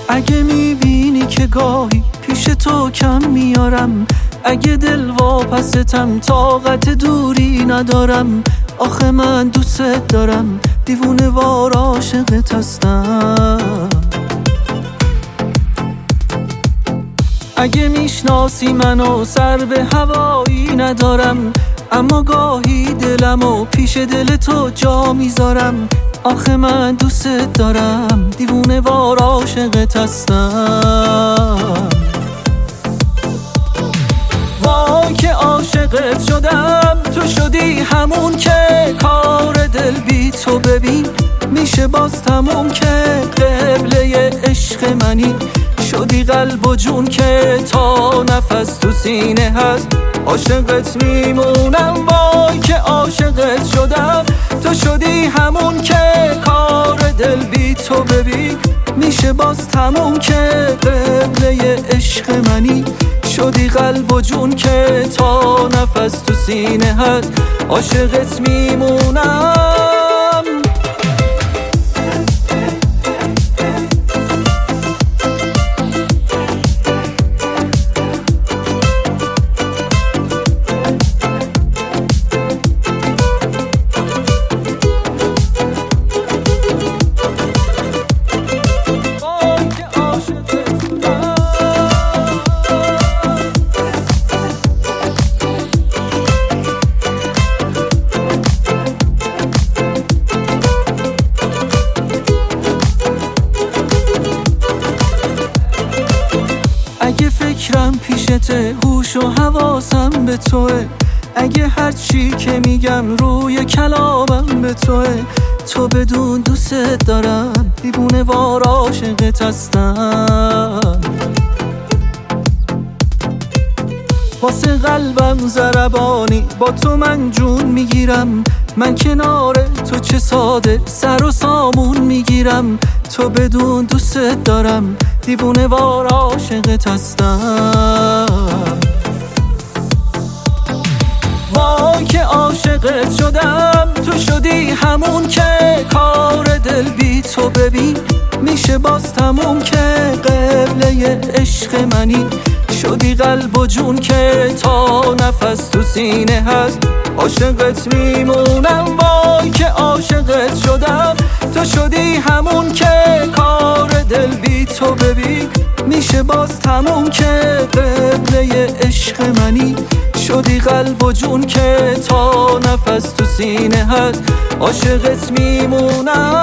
اگه میبینی که گاهی پیش تو کم میارم، اگه دل واپستم طاقت دوری ندارم، آخه من دوست دارم، دیوونه وار عاشقت هستم. اگه میشناسی منو سر به هوایی ندارم، اما گاهی دلمو پیش دل تو جا میذارم، آخه من دوست دارم، دیوونه وار عاشقت هستم. وای که عاشقت شدم، تو شدی همون که کار دل بی تو ببین میشه باز تموم، که قبله عشق منی، شدی قلب و جون که تا نفس تو سینه هست عاشقت میمونم. وای که عاشقت شدم، تو شدی همون که کار دل بی تو ببین میشه باز تموم، که قبله عشق منی، شدی قلب و جون که تا نفس تو سینه هست عاشقت میمونم. اگه فکرم پیشته، هوش و حواسم به توه، اگه هر چی که میگم روی کلامم به توه، تو بدون دوست دارم، دیوونه وار عاشقت هستم. واسه قلبم ضربانی، با تو من جون میگیرم، من کنار تو چه ساده سر و سامون میگیرم، تو بدون دوست دارم، دیوونه وار عاشقت هستم. وای که عاشقت شدم، تو شدی همون که کار دل بی تو ببین میشه باز تموم، که قبله عشق منی، شدی قلب و جون که تا نفس تو سینه هست عاشقت میمونم. وای که عاشقت شدم، تو شدی همون که کار دل بی تو ببین میشه باز تموم، که قبله عشق منی، شدی قلب و جون که تا نفس تو سینه هست عاشقت میمونم.